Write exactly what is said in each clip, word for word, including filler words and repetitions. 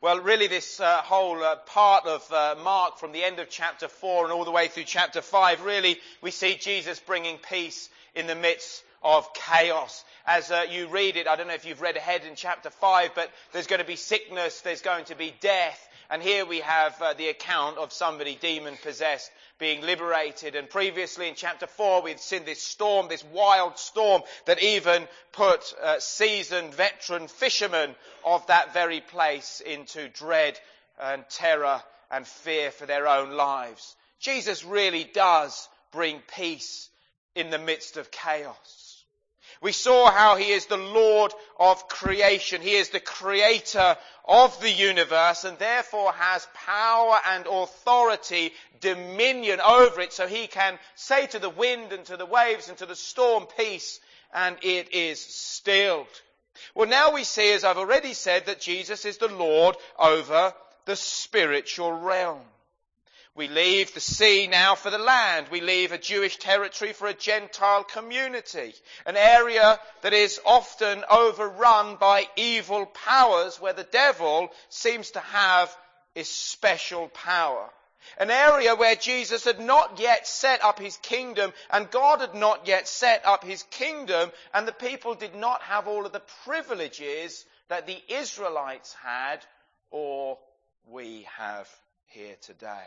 Well, really this uh, whole uh, part of uh, Mark from the end of chapter four and all the way through chapter five, really we see Jesus bringing peace in the midst of chaos. As uh, you read it, I don't know if you've read ahead in chapter five, but there's going to be sickness, there's going to be death. And here we have uh, the account of somebody demon-possessed being liberated. And previously in chapter four, we'd seen this storm, this wild storm that even put uh, seasoned veteran fishermen of that very place into dread and terror and fear for their own lives. Jesus really does bring peace in the midst of chaos. We saw how he is the Lord of creation. He is the creator of the universe and therefore has power and authority, dominion over it, so he can say to the wind and to the waves and to the storm, peace, and it is stilled. Well, now we see, as I've already said, that Jesus is the Lord over the spiritual realm. We leave the sea now for the land. We leave a Jewish territory for a Gentile community. An area that is often overrun by evil powers where the devil seems to have his special power. An area where Jesus had not yet set up his kingdom and God had not yet set up his kingdom and the people did not have all of the privileges that the Israelites had or we have here today.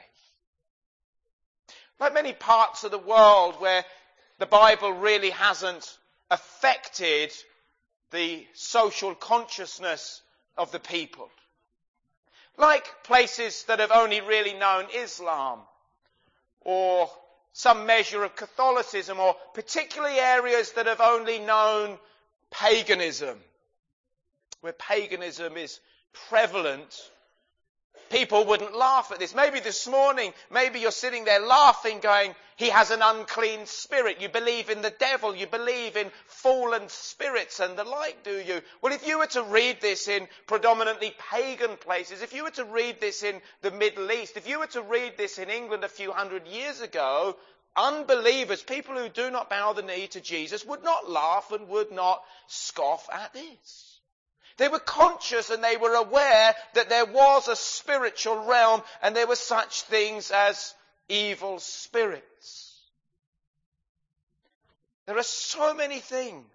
Like many parts of the world where the Bible really hasn't affected the social consciousness of the people. Like places that have only really known Islam or some measure of Catholicism, or particularly areas that have only known paganism, where paganism is prevalent. People wouldn't laugh at this. Maybe this morning, maybe you're sitting there laughing, going, he has an unclean spirit. You believe in the devil. You believe in fallen spirits and the like, do you? Well, if you were to read this in predominantly pagan places, if you were to read this in the Middle East, if you were to read this in England a few hundred years ago, unbelievers, people who do not bow the knee to Jesus, would not laugh and would not scoff at this. They were conscious and they were aware that there was a spiritual realm and there were such things as evil spirits. There are so many things,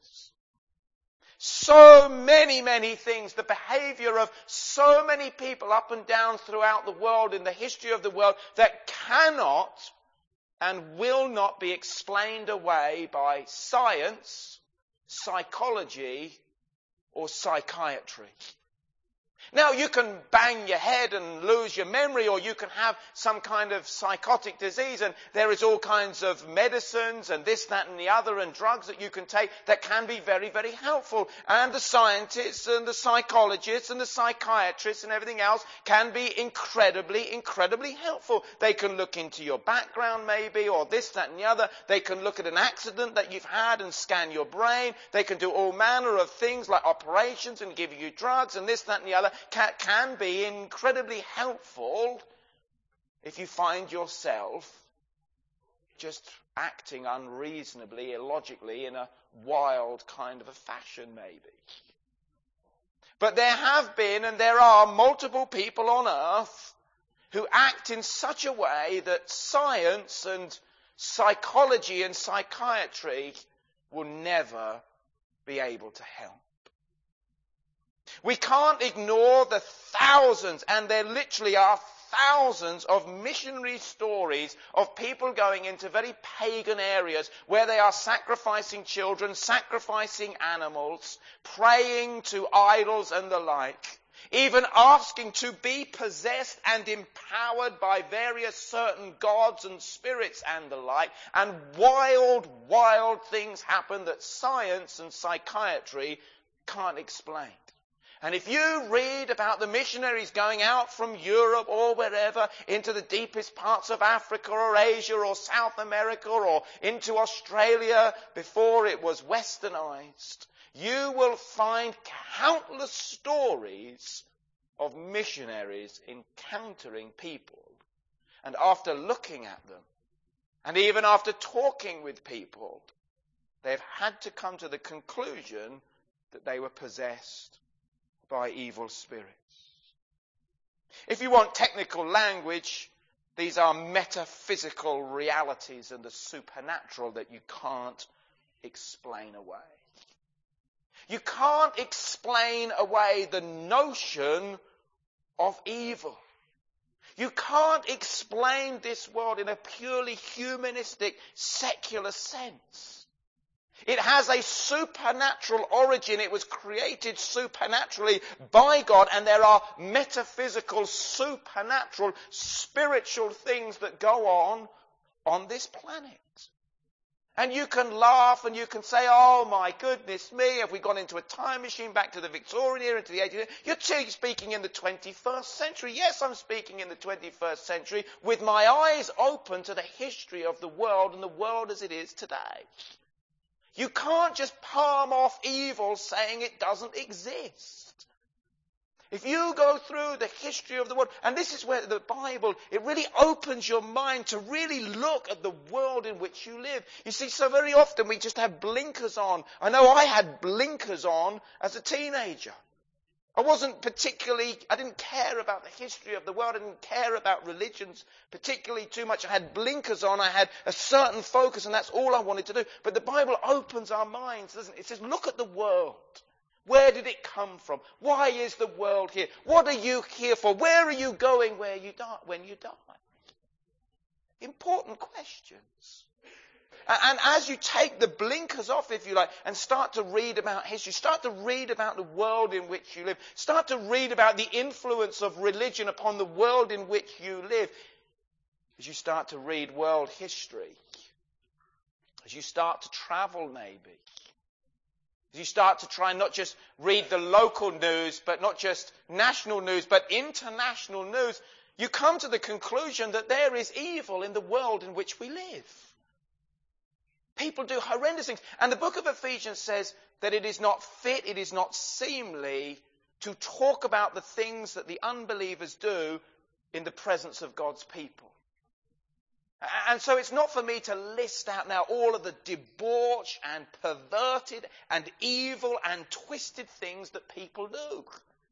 so many, many things, the behavior of so many people up and down throughout the world, in the history of the world, that cannot and will not be explained away by science, psychology, or psychiatry. Now, you can bang your head and lose your memory, or you can have some kind of psychotic disease, and there is all kinds of medicines and this, that and the other and drugs that you can take that can be very, very helpful. And the scientists and the psychologists and the psychiatrists and everything else can be incredibly, incredibly helpful. They can look into your background maybe, or this, that and the other. They can look at an accident that you've had and scan your brain. They can do all manner of things like operations and give you drugs and this, that and the other. Can, can be incredibly helpful if you find yourself just acting unreasonably, illogically, in a wild kind of a fashion maybe. But there have been and there are multiple people on earth who act in such a way that science and psychology and psychiatry will never be able to help. We can't ignore the thousands, and there literally are thousands of missionary stories of people going into very pagan areas where they are sacrificing children, sacrificing animals, praying to idols and the like, even asking to be possessed and empowered by various certain gods and spirits and the like, and wild, wild things happen that science and psychiatry can't explain. And if you read about the missionaries going out from Europe or wherever into the deepest parts of Africa or Asia or South America or into Australia before it was westernized, you will find countless stories of missionaries encountering people. And after looking at them, and even after talking with people, they've had to come to the conclusion that they were possessed by evil spirits. If you want technical language, these are metaphysical realities and the supernatural that you can't explain away. You can't explain away the notion of evil. You can't explain this world in a purely humanistic, secular sense. It has a supernatural origin. It was created supernaturally by God, and there are metaphysical, supernatural, spiritual things that go on on this planet. And you can laugh and you can say, oh my goodness me, have we gone into a time machine back to the Victorian era, into the eighteenth? You're speaking in the twenty-first century. Yes, I'm speaking in the twenty-first century with my eyes open to the history of the world and the world as it is today. You can't just palm off evil saying it doesn't exist. If you go through the history of the world, and this is where the Bible, it really opens your mind to really look at the world in which you live. You see, so very often we just have blinkers on. I know I had blinkers on as a teenager. I wasn't particularly, I didn't care about the history of the world. I didn't care about religions particularly too much. I had blinkers on. I had a certain focus, and that's all I wanted to do. But the Bible opens our minds, doesn't it? It says, look at the world. Where did it come from? Why is the world here? What are you here for? Where are you going where you die, when you die? Important questions. And as you take the blinkers off, if you like, and start to read about history, start to read about the world in which you live, start to read about the influence of religion upon the world in which you live, as you start to read world history, as you start to travel maybe, as you start to try not just read the local news, but not just national news, but international news, you come to the conclusion that there is evil in the world in which we live. People do horrendous things. And the book of Ephesians says that it is not fit, it is not seemly to talk about the things that the unbelievers do in the presence of God's people. And so it's not for me to list out now all of the debauch and perverted and evil and twisted things that people do.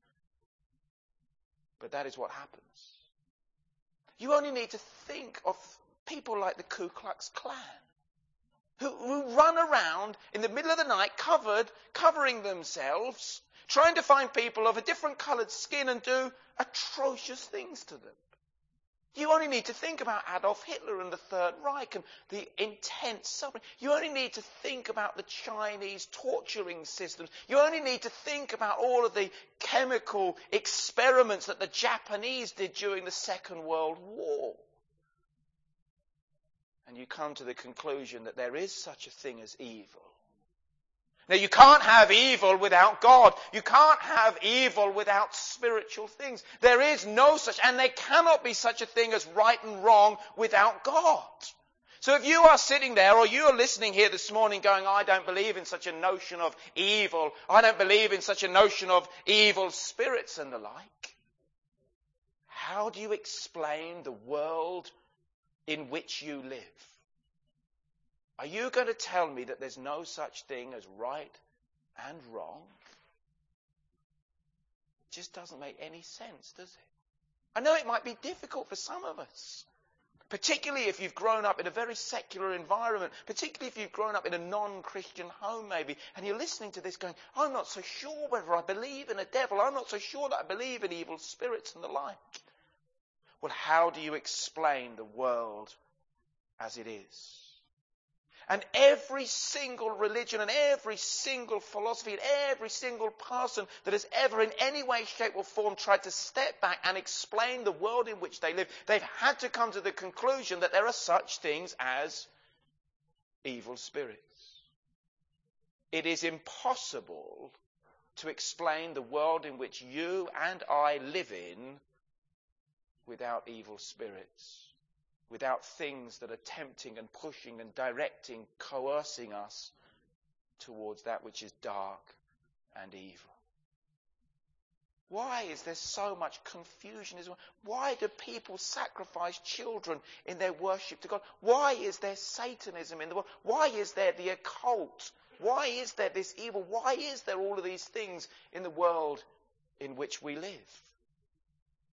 But that is what happens. You only need to think of people like the Ku Klux Klan, who, who run around in the middle of the night covered, covering themselves, trying to find people of a different coloured skin and do atrocious things to them. You only need to think about Adolf Hitler and the Third Reich and the intense suffering. You only need to think about the Chinese torturing systems. You only need to think about all of the chemical experiments that the Japanese did during the Second World War. And you come to the conclusion that there is such a thing as evil. Now, you can't have evil without God. You can't have evil without spiritual things. There is no such, and there cannot be such a thing as right and wrong without God. So if you are sitting there, or you are listening here this morning going, I don't believe in such a notion of evil, I don't believe in such a notion of evil spirits and the like, how do you explain the world in which you live? Are you going to tell me that there's no such thing as right and wrong? It just doesn't make any sense, does it? I know it might be difficult for some of us, particularly if you've grown up in a very secular environment, particularly if you've grown up in a non-Christian home maybe, and you're listening to this going, I'm not so sure whether I believe in a devil, I'm not so sure that I believe in evil spirits and the like. Well, how do you explain the world as it is? And every single religion and every single philosophy and every single person that has ever in any way, shape or form tried to step back and explain the world in which they live, they've had to come to the conclusion that there are such things as evil spirits. It is impossible to explain the world in which you and I live in without evil spirits. Without things that are tempting and pushing and directing, coercing us towards that which is dark and evil. Why is there so much confusion? Why do people sacrifice children in their worship to God? Why is there Satanism in the world? Why is there the occult? Why is there this evil? Why is there all of these things in the world in which we live?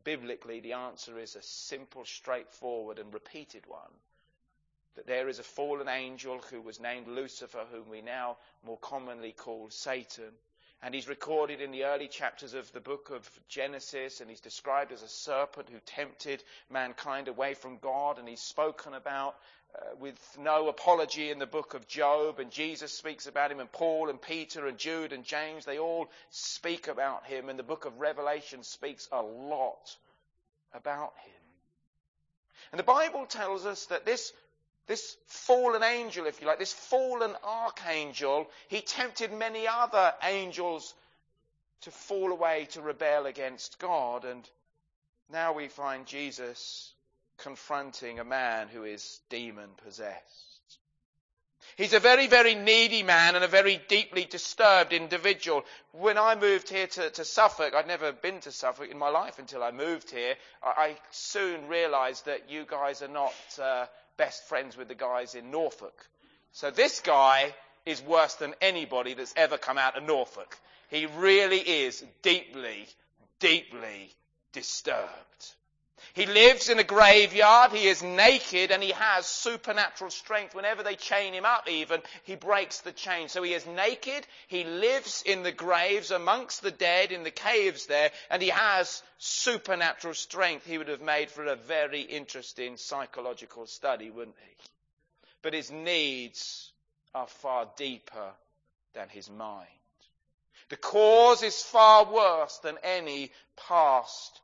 biblically, the answer is a simple, straightforward and repeated one. That there is a fallen angel who was named Lucifer, whom we now more commonly call Satan. And he's recorded in the early chapters of the book of Genesis, and he's described as a serpent who tempted mankind away from God, and he's spoken about uh, with no apology in the book of Job, and Jesus speaks about him, and Paul and Peter and Jude and James, they all speak about him, and the book of Revelation speaks a lot about him. And the Bible tells us that this This fallen angel, if you like, this fallen archangel, he tempted many other angels to fall away, to rebel against God. And now we find Jesus confronting a man who is demon-possessed. He's a very, very needy man and a very deeply disturbed individual. When I moved here to, to Suffolk, I'd never been to Suffolk in my life until I moved here. I, I soon realised that you guys are not Uh, best friends with the guys in Norfolk. So this guy is worse than anybody that's ever come out of Norfolk. He really is deeply, deeply disturbed. He lives in a graveyard, he is naked, and he has supernatural strength. Whenever they chain him up even, he breaks the chain. So he is naked, he lives in the graves amongst the dead in the caves there, and he has supernatural strength. He would have made for a very interesting psychological study, wouldn't he? But his needs are far deeper than his mind. The cause is far worse than any past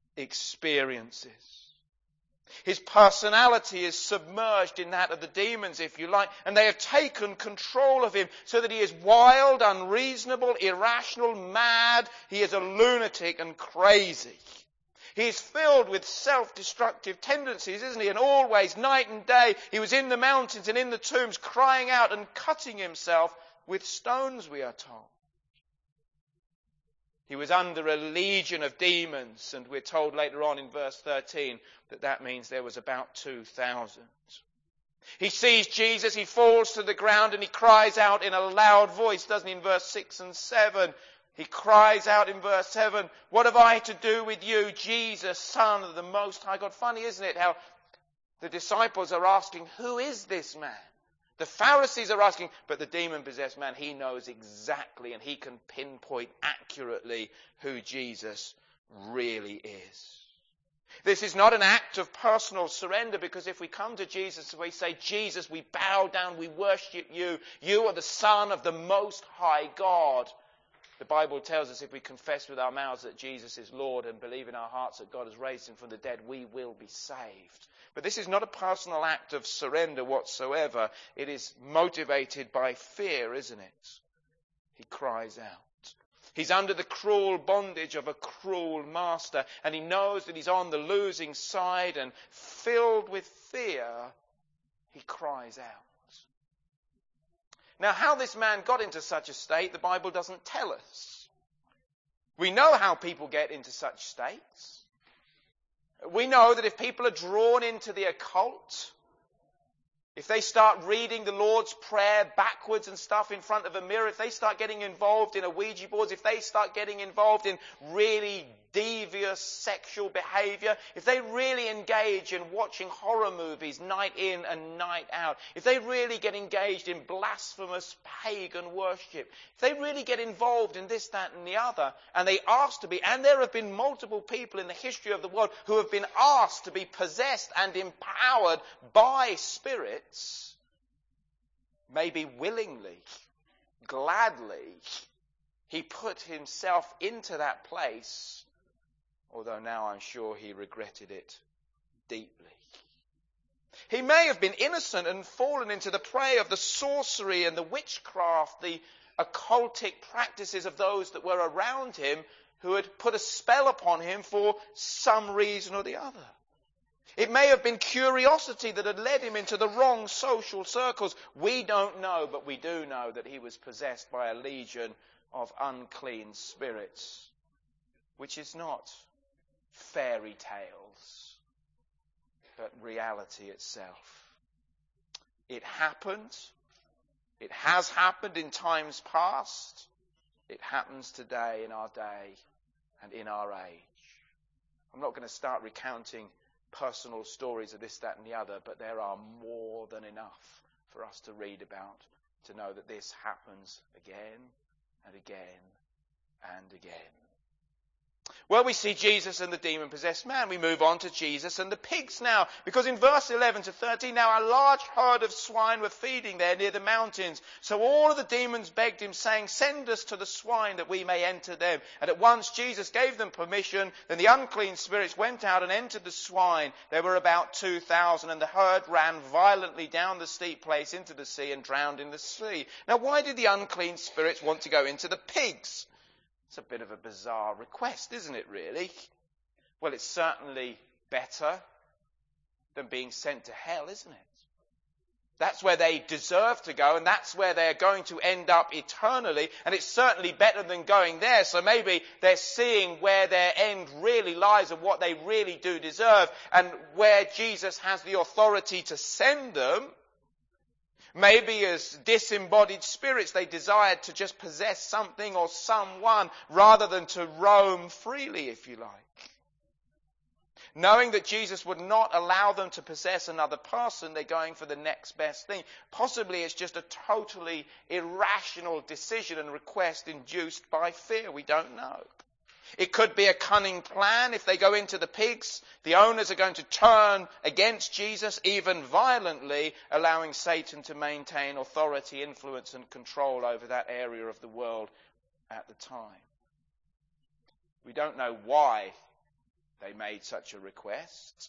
experiences. His personality is submerged in that of the demons, if you like, and they have taken control of him so that he is wild, unreasonable, irrational, mad. He is a lunatic and crazy. He is filled with self-destructive tendencies, isn't he? And always, night and day, he was in the mountains and in the tombs crying out and cutting himself with stones, we are told. He was under a legion of demons, and we're told later on in verse thirteen that that means there was about two thousand. He sees Jesus, he falls to the ground, and he cries out in a loud voice, doesn't he, in verse six and seven? He cries out in verse seven, "What have I to do with you, Jesus, Son of the Most High God?" Funny, isn't it, how the disciples are asking, who is this man? The Pharisees are asking, but the demon-possessed man, he knows exactly and he can pinpoint accurately who Jesus really is. This is not an act of personal surrender, because if we come to Jesus and we say, "Jesus, we bow down, we worship you. You are the Son of the Most High God." The Bible tells us if we confess with our mouths that Jesus is Lord and believe in our hearts that God has raised him from the dead, we will be saved. But this is not a personal act of surrender whatsoever. It is motivated by fear, isn't it? He cries out. He's under the cruel bondage of a cruel master, and he knows that he's on the losing side, and filled with fear, he cries out. Now, how this man got into such a state, the Bible doesn't tell us. We know how people get into such states. We know that if people are drawn into the occult, if they start reading the Lord's Prayer backwards and stuff in front of a mirror, if they start getting involved in a Ouija board, if they start getting involved in really devious sexual behaviour, if they really engage in watching horror movies night in and night out, if they really get engaged in blasphemous pagan worship, if they really get involved in this, that and the other, and they ask to be, and there have been multiple people in the history of the world who have been asked to be possessed and empowered by spirits, maybe willingly, gladly, he put himself into that place, although now I'm sure he regretted it deeply. He may have been innocent and fallen into the prey of the sorcery and the witchcraft, the occultic practices of those that were around him who had put a spell upon him for some reason or the other. It may have been curiosity that had led him into the wrong social circles. We don't know, but we do know that he was possessed by a legion of unclean spirits, which is not fairy tales, but reality itself. It happened. It has happened in times past. It happens today in our day and in our age. I'm not going to start recounting personal stories of this, that and the other, but there are more than enough for us to read about to know that this happens again and again and again. Well, we see Jesus and the demon-possessed man. We move on to Jesus and the pigs now. Because in verse eleven to thirteen, now a large herd of swine were feeding there near the mountains. So all of the demons begged him, saying, send us to the swine that we may enter them. And at once Jesus gave them permission. Then the unclean spirits went out and entered the swine. There were about two thousand, and the herd ran violently down the steep place into the sea and drowned in the sea. Now, why did the unclean spirits want to go into the pigs? It's a bit of a bizarre request, isn't it, really? Well, it's certainly better than being sent to hell, isn't it? That's where they deserve to go, and that's where they're going to end up eternally, and it's certainly better than going there. So maybe they're seeing where their end really lies and what they really do deserve, and where Jesus has the authority to send them. Maybe as disembodied spirits, they desired to just possess something or someone rather than to roam freely, if you like. Knowing that Jesus would not allow them to possess another person, they're going for the next best thing. Possibly it's just a totally irrational decision and request induced by fear. We don't know. It could be a cunning plan. If they go into the pigs, the owners are going to turn against Jesus, even violently, allowing Satan to maintain authority, influence and control over that area of the world at the time. We don't know why they made such a request.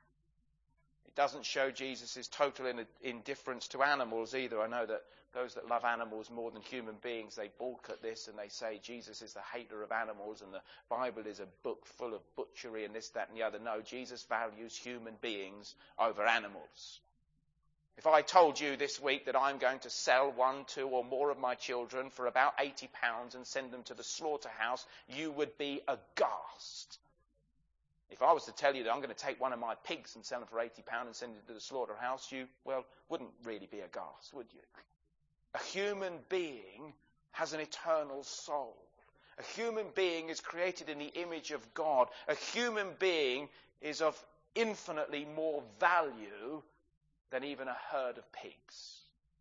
It doesn't show Jesus' total indifference to animals either. I know that those that love animals more than human beings, they balk at this and they say Jesus is the hater of animals and the Bible is a book full of butchery and this, that and the other. No, Jesus values human beings over animals. If I told you this week that I'm going to sell one, two or more of my children for about eighty pounds and send them to the slaughterhouse, you would be aghast. If I was to tell you that I'm going to take one of my pigs and sell them for eighty pounds and send it to the slaughterhouse, you, well, wouldn't really be aghast, would you? A human being has an eternal soul. A human being is created in the image of God. A human being is of infinitely more value than even a herd of pigs.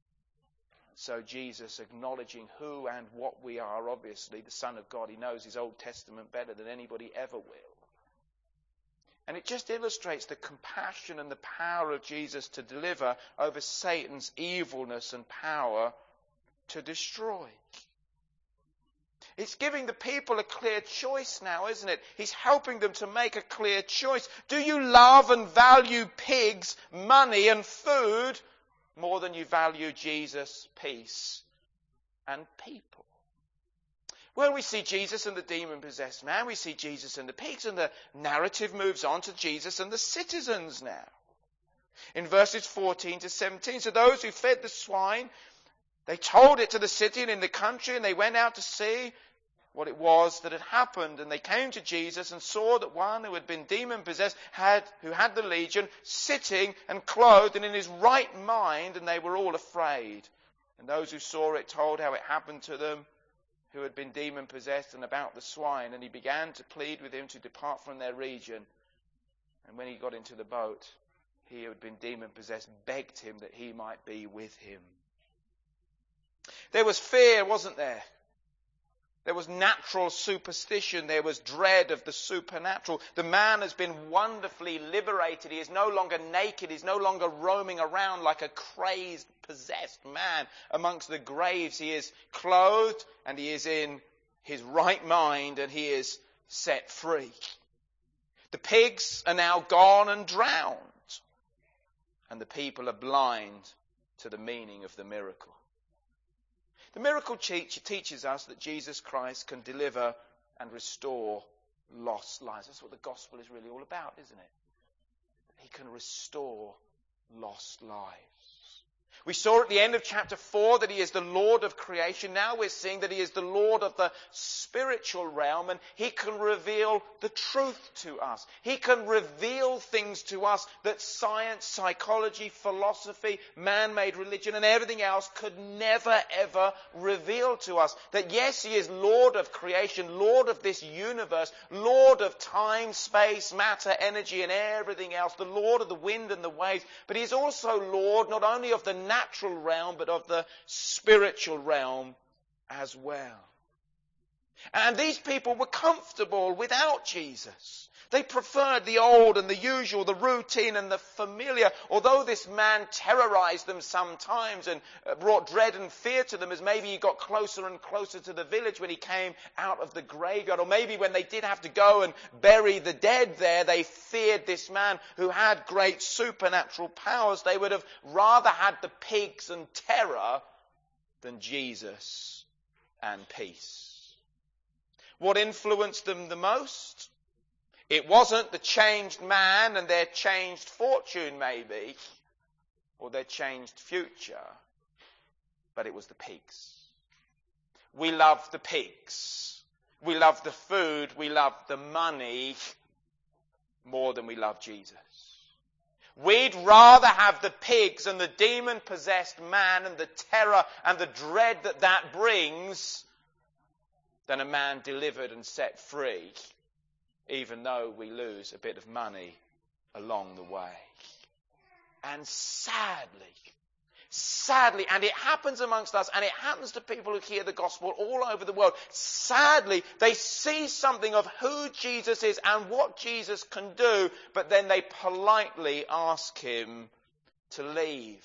So Jesus, acknowledging who and what we are, obviously the Son of God, he knows his Old Testament better than anybody ever will. And it just illustrates the compassion and the power of Jesus to deliver over Satan's evilness and power to destroy. It's giving the people a clear choice now, isn't it? He's helping them to make a clear choice. Do you love and value pigs, money and food more than you value Jesus, peace and people? Well, we see Jesus and the demon-possessed man. We see Jesus and the pigs. And the narrative moves on to Jesus and the citizens now. In verses fourteen to seventeen. So those who fed the swine, they told it to the city and in the country. And they went out to see what it was that had happened. And they came to Jesus and saw that one who had been demon-possessed, had, who had the legion, sitting and clothed and in his right mind. And they were all afraid. And those who saw it told how it happened to them, who had been demon-possessed, and about the swine. And he began to plead with him to depart from their region. And when he got into the boat, he who had been demon-possessed begged him that he might be with him. There was fear, wasn't there? There was natural superstition. There was dread of the supernatural. The man has been wonderfully liberated. He is no longer naked. He's no longer roaming around like a crazed, possessed man amongst the graves. He is clothed and he is in his right mind and he is set free. The pigs are now gone and drowned. And the people are blind to the meaning of the miracle. The miracle teach, teaches us that Jesus Christ can deliver and restore lost lives. That's what the gospel is really all about, isn't it? He can restore lost lives. We saw at the end of chapter four that he is the Lord of creation. Now we're seeing that he is the Lord of the spiritual realm, and he can reveal the truth to us. He can reveal things to us that science, psychology, philosophy, man-made religion and everything else could never ever reveal to us. That yes, he is Lord of creation, Lord of this universe, Lord of time, space, matter, energy and everything else, the Lord of the wind and the waves, but he is also Lord not only of the natural realm, but of the spiritual realm as well. And these people were comfortable without Jesus. They preferred the old and the usual, the routine and the familiar. Although this man terrorized them sometimes and brought dread and fear to them as maybe he got closer and closer to the village when he came out of the graveyard. Or maybe when they did have to go and bury the dead there, they feared this man who had great supernatural powers. They would have rather had the pigs and terror than Jesus and peace. What influenced them the most? It wasn't the changed man and their changed fortune maybe, or their changed future, but it was the pigs. We love the pigs. We love the food. We love the money more than we love Jesus. We'd rather have the pigs and the demon-possessed man and the terror and the dread that that brings than a man delivered and set free, even though we lose a bit of money along the way. And sadly, sadly, and it happens amongst us, and it happens to people who hear the gospel all over the world, sadly, they see something of who Jesus is and what Jesus can do, but then they politely ask him to leave.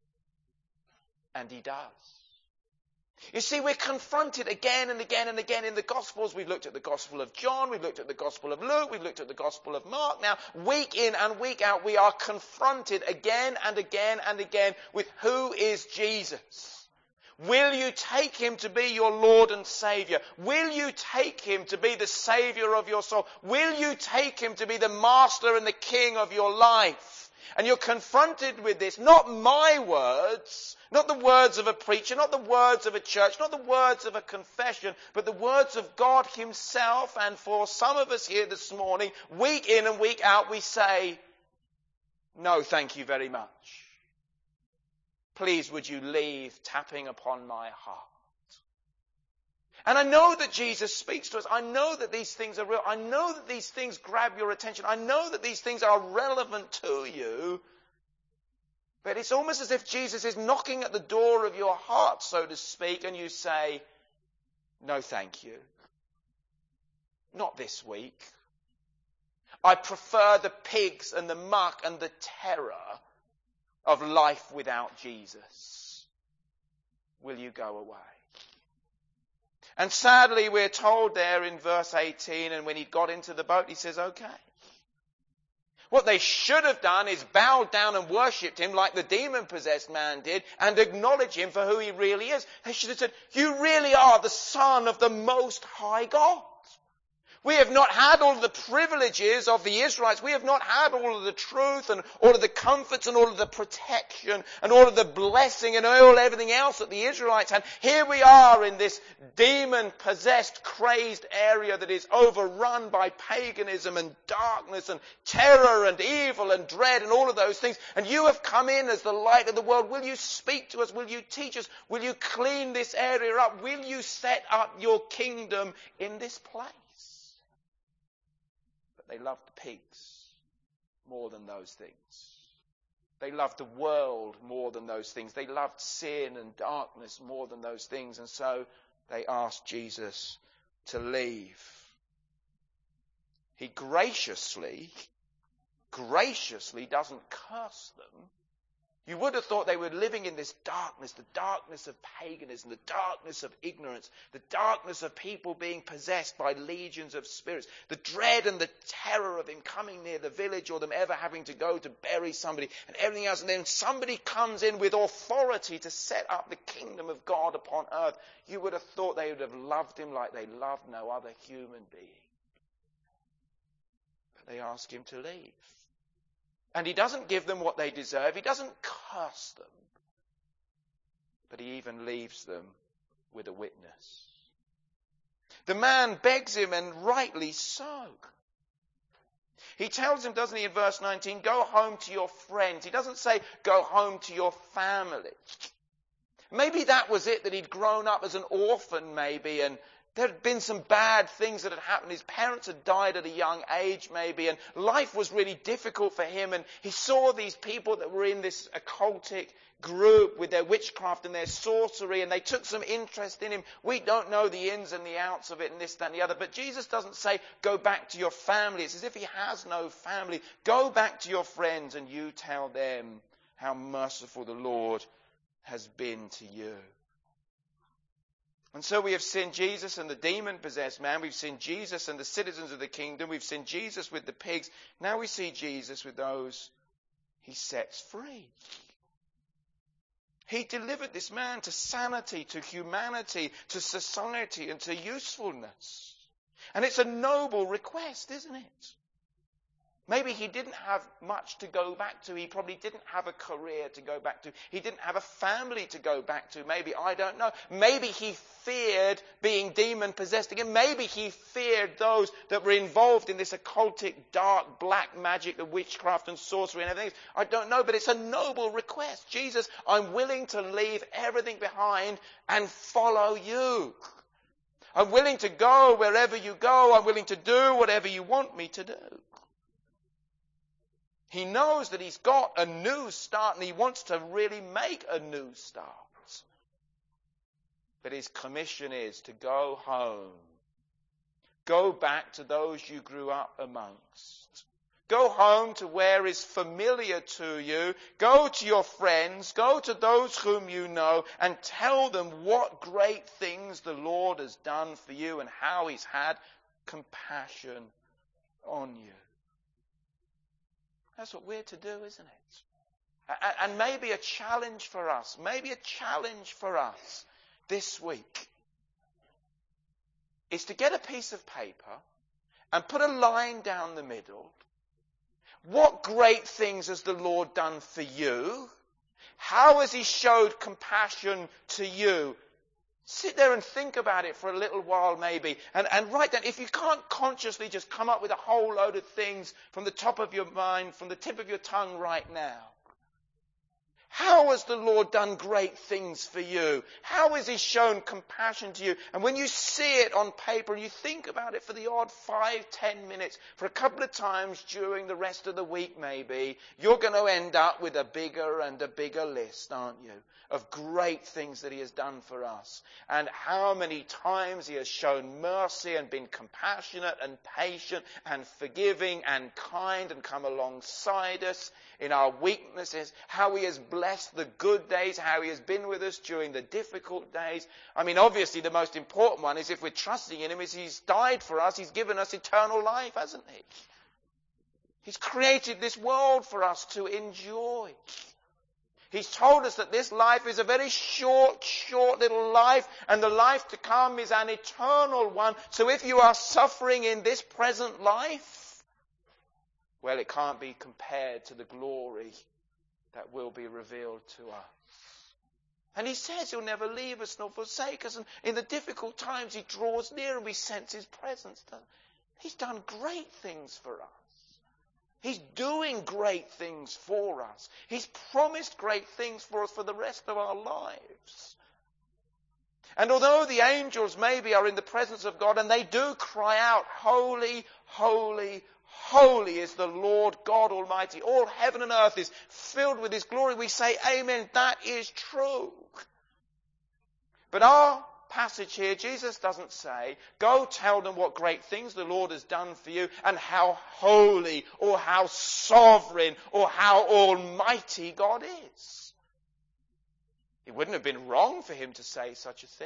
And he does. You see, we're confronted again and again and again in the Gospels. We've looked at the Gospel of John, we've looked at the Gospel of Luke, we've looked at the Gospel of Mark. Now, week in and week out, we are confronted again and again and again with who is Jesus. Will you take him to be your Lord and Saviour? Will you take him to be the Saviour of your soul? Will you take him to be the Master and the King of your life? And you're confronted with this, not my words, not the words of a preacher, not the words of a church, not the words of a confession, but the words of God himself. And for some of us here this morning, week in and week out, we say, no, thank you very much. Please would you leave tapping upon my heart. And I know that Jesus speaks to us. I know that these things are real. I know that these things grab your attention. I know that these things are relevant to you. But it's almost as if Jesus is knocking at the door of your heart, so to speak, and you say, no, thank you. Not this week. I prefer the pigs and the muck and the terror of life without Jesus. Will you go away? And sadly, we're told there in verse eighteen, and when he got into the boat, he says, okay. What they should have done is bowed down and worshipped him like the demon-possessed man did and acknowledge him for who he really is. They should have said, you really are the Son of the Most High God. We have not had all of the privileges of the Israelites. We have not had all of the truth and all of the comforts and all of the protection and all of the blessing and all everything else that the Israelites had. Here we are in this demon-possessed, crazed area that is overrun by paganism and darkness and terror and evil and dread and all of those things. And you have come in as the light of the world. Will you speak to us? Will you teach us? Will you clean this area up? Will you set up your kingdom in this place? They loved the pigs more than those things. They loved the world more than those things. They loved sin and darkness more than those things. And so they asked Jesus to leave. He graciously, graciously doesn't curse them. You would have thought they were living in this darkness, the darkness of paganism, the darkness of ignorance, the darkness of people being possessed by legions of spirits, the dread and the terror of him coming near the village or them ever having to go to bury somebody and everything else. And then somebody comes in with authority to set up the kingdom of God upon earth. You would have thought they would have loved him like they loved no other human being. But they ask him to leave. And he doesn't give them what they deserve. He doesn't curse them. but he even leaves them with a witness. The man begs him, and rightly so. He tells him, doesn't he, in verse nineteen, go home to your friends. He doesn't say, go home to your family. Maybe that was it, that he'd grown up as an orphan, maybe, and there had been some bad things that had happened. His parents had died at a young age, maybe, and life was really difficult for him. And he saw these people that were in this occultic group with their witchcraft and their sorcery, and they took some interest in him. We don't know the ins and the outs of it and this, that, and the other. But Jesus doesn't say, go back to your family. It's as if he has no family. Go back to your friends and you tell them how merciful the Lord has been to you. And so we have seen Jesus and the demon-possessed man. We've seen Jesus and the citizens of the kingdom. We've seen Jesus with the pigs. Now we see Jesus with those he sets free. He delivered this man to sanity, to humanity, to society, and to usefulness. And it's a noble request, isn't it? Maybe he didn't have much to go back to. He probably didn't have a career to go back to. He didn't have a family to go back to. Maybe, I don't know. Maybe he feared being demon-possessed again. Maybe he feared those that were involved in this occultic, dark, black magic of witchcraft and sorcery and everything. I don't know, but it's a noble request. Jesus, I'm willing to leave everything behind and follow you. I'm willing to go wherever you go. I'm willing to do whatever you want me to do. He knows that he's got a new start and he wants to really make a new start. But his commission is to go home. Go back to those you grew up amongst. Go home to where is familiar to you. Go to your friends. Go to those whom you know and tell them what great things the Lord has done for you and how he's had compassion on you. That's what we're to do, isn't it? And maybe a challenge for us, maybe a challenge for us this week is to get a piece of paper and put a line down the middle. What great things has the Lord done for you? How has he showed compassion to you? Sit there and think about it for a little while maybe. And, and write down, if you can't consciously just come up with a whole load of things from the top of your mind, from the tip of your tongue right now. How has the Lord done great things for you? How has he shown compassion to you? And when you see it on paper and you think about it for the odd five, ten minutes, for a couple of times during the rest of the week maybe, you're going to end up with a bigger and a bigger list, aren't you? Of great things that he has done for us. And how many times he has shown mercy and been compassionate and patient and forgiving and kind and come alongside us in our weaknesses. How he has blessed the good days, how he has been with us during the difficult days. I mean, obviously the most important one is, if we're trusting in him, is he's died for us. He's given us eternal life, hasn't he? He's created this world for us to enjoy. He's told us that this life is a very short, short little life, and the life to come is an eternal one. So if you are suffering in this present life, well, it can't be compared to the glory that will be revealed to us. And he says he'll never leave us nor forsake us. And in the difficult times, he draws near and we sense his presence. He's done great things for us. He's doing great things for us. He's promised great things for us for the rest of our lives. And although the angels maybe are in the presence of God and they do cry out, holy, holy, holy is the Lord God Almighty. All heaven and earth is filled with his glory. We say, amen, that is true. But our passage here, Jesus doesn't say, go tell them what great things the Lord has done for you and how holy or how sovereign or how almighty God is. It wouldn't have been wrong for him to say such a thing.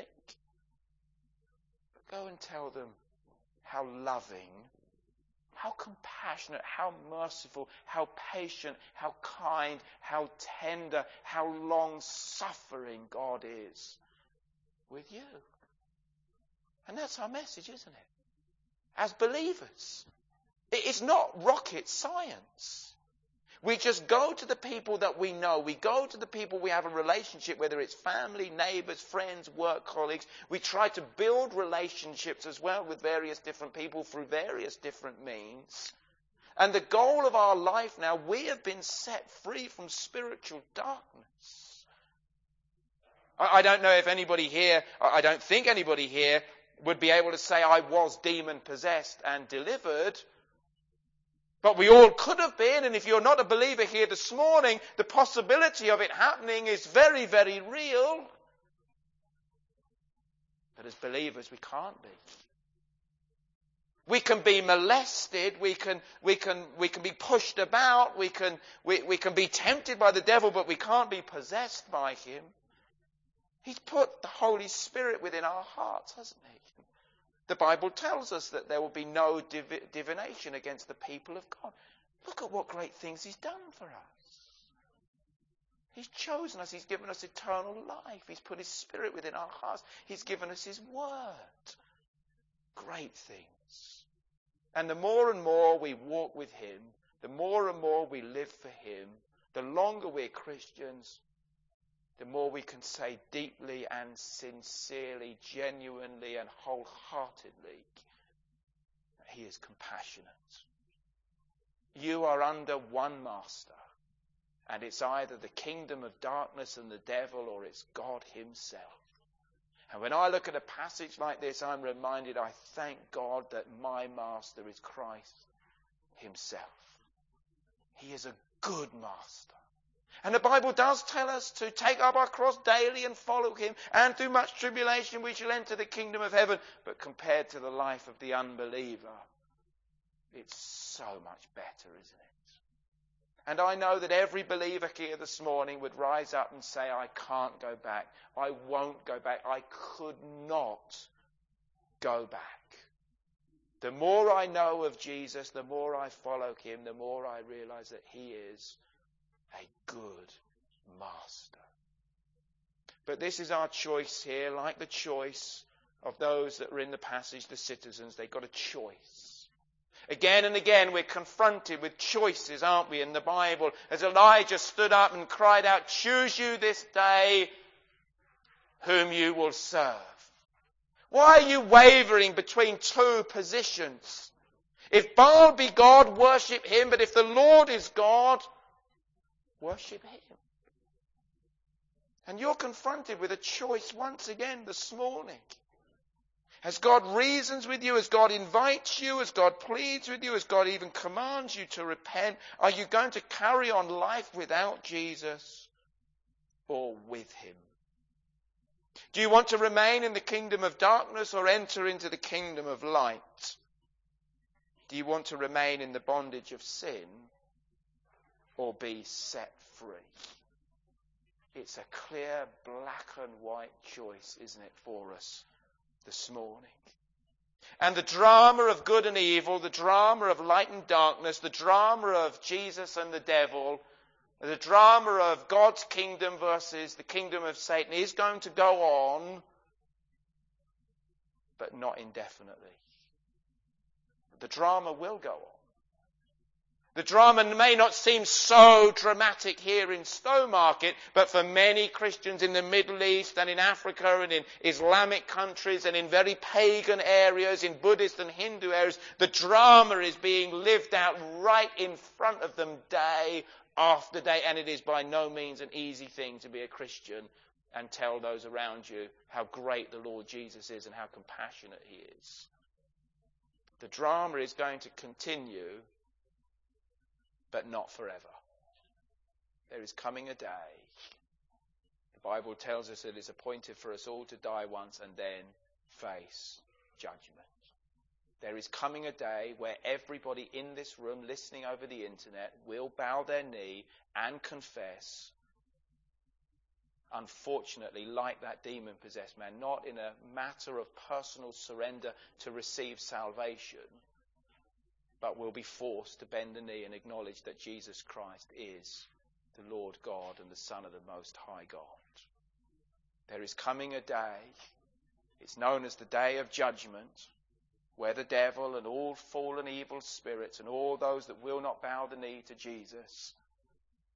But go and tell them how loving, how compassionate, how merciful, how patient, how kind, how tender, how long-suffering God is with you. And that's our message, isn't it? As believers. It's not rocket science. We just go to the people that we know. We go to the people we have a relationship, whether it's family, neighbours, friends, work colleagues. We try to build relationships as well with various different people through various different means. And the goal of our life now, we have been set free from spiritual darkness. I, I don't know if anybody here, I don't think anybody here would be able to say I was demon possessed and delivered. But we all could have been, and if you're not a believer here this morning, the possibility of it happening is very, very real. But as believers, we can't be. We can be molested, we can, we can, we can be pushed about, we can, we, we can be tempted by the devil, but we can't be possessed by him. He's put the Holy Spirit within our hearts, hasn't he? The Bible tells us that there will be no div- divination against the people of God. Look at what great things he's done for us. He's chosen us. He's given us eternal life. He's put his Spirit within our hearts. He's given us his word. Great things. And the more and more we walk with him, the more and more we live for him, the longer we're Christians, the more we can say deeply and sincerely, genuinely and wholeheartedly, that he is compassionate. You are under one master, and it's either the kingdom of darkness and the devil, or it's God himself. And when I look at a passage like this, I'm reminded, I thank God that my master is Christ himself. He is a good master. And the Bible does tell us to take up our cross daily and follow him. And through much tribulation we shall enter the kingdom of heaven. But compared to the life of the unbeliever, it's so much better, isn't it? And I know that every believer here this morning would rise up and say, I can't go back. I won't go back. I could not go back. The more I know of Jesus, the more I follow him, the more I realize that he is a good master. But this is our choice here, like the choice of those that were in the passage, the citizens. They got a choice. Again and again we're confronted with choices, aren't we, in the Bible? As Elijah stood up and cried out, choose you this day whom you will serve. Why are you wavering between two positions? If Baal be God, worship him. But if the Lord is God, worship him. And you're confronted with a choice once again this morning. As God reasons with you, as God invites you, as God pleads with you, as God even commands you to repent, are you going to carry on life without Jesus or with him? Do you want to remain in the kingdom of darkness or enter into the kingdom of light? Do you want to remain in the bondage of sin or be set free? It's a clear black and white choice, isn't it, for us this morning? And the drama of good and evil, the drama of light and darkness, the drama of Jesus and the devil, the drama of God's kingdom versus the kingdom of Satan is going to go on, but not indefinitely. The drama will go on. The drama may not seem so dramatic here in Stowmarket, but for many Christians in the Middle East and in Africa and in Islamic countries and in very pagan areas, in Buddhist and Hindu areas, the drama is being lived out right in front of them day after day. And it is by no means an easy thing to be a Christian and tell those around you how great the Lord Jesus is and how compassionate he is. The drama is going to continue, but not forever. There is coming a day. The Bible tells us it is appointed for us all to die once and then face judgment. There is coming a day where everybody in this room listening over the internet will bow their knee and confess, unfortunately, like that demon-possessed man, not in a matter of personal surrender to receive salvation, but will be forced to bend the knee and acknowledge that Jesus Christ is the Lord God and the Son of the Most High God. There is coming a day, it's known as the day of judgment, where the devil and all fallen evil spirits and all those that will not bow the knee to Jesus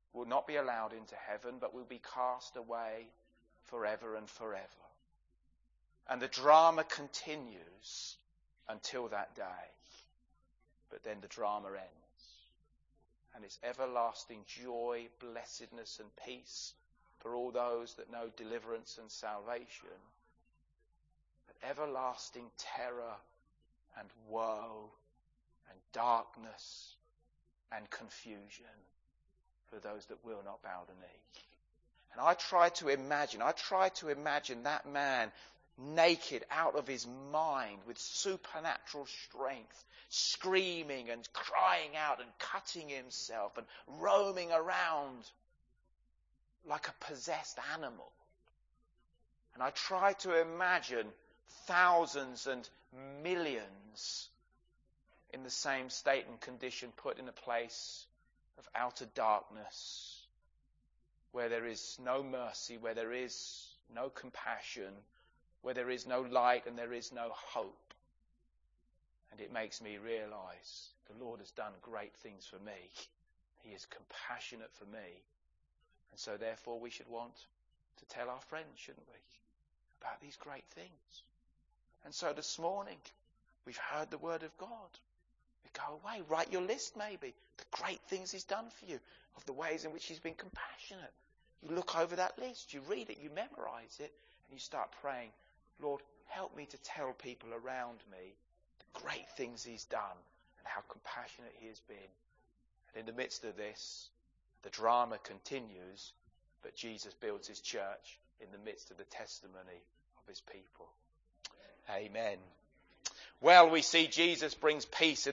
will not be allowed into heaven, but will be cast away forever and forever. And the drama continues until that day. But then the drama ends. And it's everlasting joy, blessedness and peace for all those that know deliverance and salvation. But everlasting terror and woe and darkness and confusion for those that will not bow the knee. And I try to imagine, I try to imagine that man naked out of his mind with supernatural strength, screaming and crying out and cutting himself and roaming around like a possessed animal. And I try to imagine thousands and millions in the same state and condition put in a place of outer darkness, where there is no mercy, where there is no compassion, where there is no light and there is no hope. And it makes me realize the Lord has done great things for me. He is compassionate for me. And so therefore we should want to tell our friends, shouldn't we, about these great things. And so this morning we've heard the word of God. We go away, write your list maybe, the great things he's done for you, of the ways in which he's been compassionate. You look over that list, you read it, you memorize it, and you start praying, Lord, help me to tell people around me the great things he's done and how compassionate he has been. And in the midst of this, the drama continues, but Jesus builds his church in the midst of the testimony of his people. Amen. Well, we see Jesus brings peace